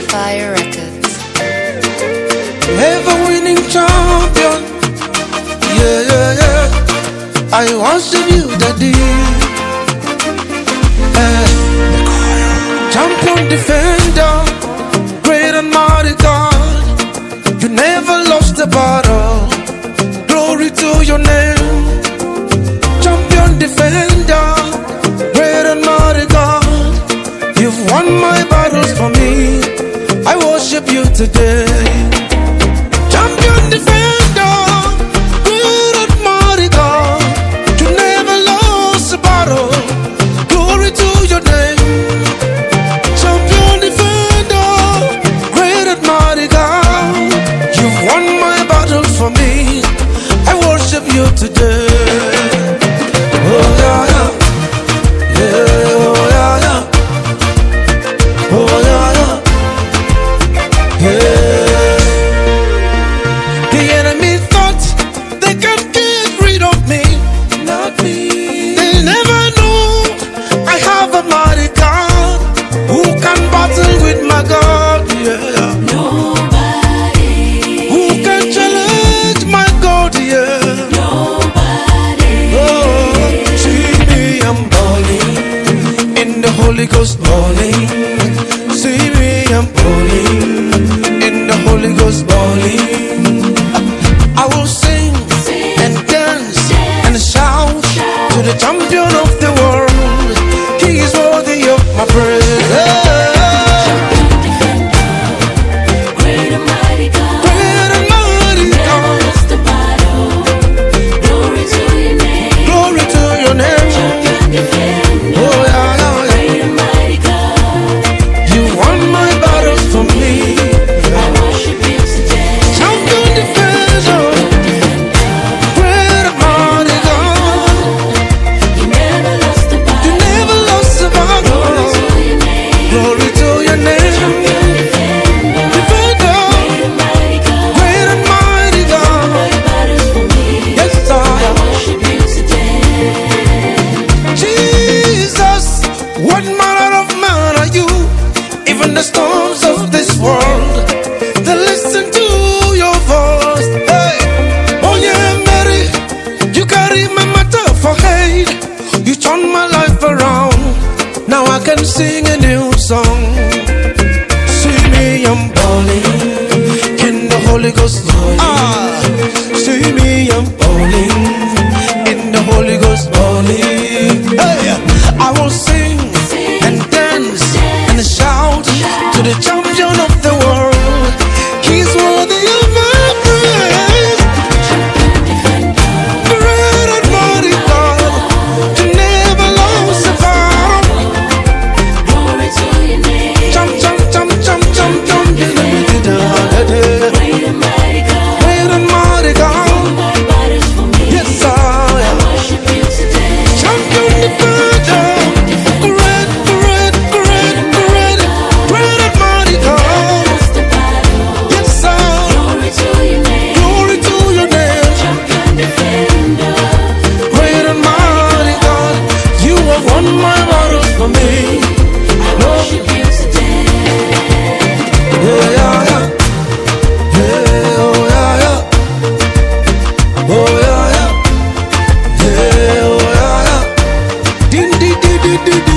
Fire Records. Ever-winning champion, yeah, yeah, yeah. I worship you, Daddy. Champion defender, great and mighty God. You never lost a battle. Glory to your name. Champion defender, great and mighty God. You've won my battles for me. I worship you today. Champion defender, great and mighty God. You never lost a battle. Glory to your name. Champion defender, great and mighty God. You've won my battles for me. I worship you today. Oh yeah, yeah. Yeah, oh yeah, yeah. Oh yeah, yeah. Yeah. The enemy thought they could get rid of me. Not me. They never knew I have a mighty God who can battle with my God. Yeah. Nobody. Who can challenge my God? Yeah. Nobody. Oh, see me, I'm balling in the Holy Ghost balling. See me, I'm balling in the Holy Ghost balling. I will sing and dance and shout to the champion of the world. He is worthy of my praise. Great and mighty God. Great and mighty Never God, lost the battle. Glory to your name. glory to your name. Champion defender. Oh yeah, yeah, yeah. Great and mighty God. You won my battles for me. I worship you today. Champion defender, great and mighty God. You never lost the You battle. never lost a battle. Glory to your name. Glory to your name. Champion defender. Defender, Great and mighty God. great and mighty God. My battles for me. Yes, I I worship you today. Jesus, what manner of man are you? Even the storms of this world, they listen to your voice. Hey, oh yeah, Mary, you carry my matter for hate. You turn my life around. Now I can sing a new song. See me, I'm balling in the Holy Ghost. See me, I'm balling in the Holy Ghost balling. Hey, I will sing and dance and shout to the champion of the world. He's worthy of my praise. Great and mighty God, you never lost a battle. Glory to your name. Jump, jump, jump, jump, jump, jump. Great and mighty God. Great and mighty God. My battles for me. Yes, I I worship you today. champion defender. Great, great, great, great, great and mighty God. Lost the battle. Yes, I Glory to your name. glory to your name. Champion defender. Great and mighty God, you have won my battles for me. I worship you today. Yeah, yeah, yeah. Yeah, oh yeah, yeah. Oh yeah, yeah. Yeah, oh yeah, yeah. Din, di, di, di, di,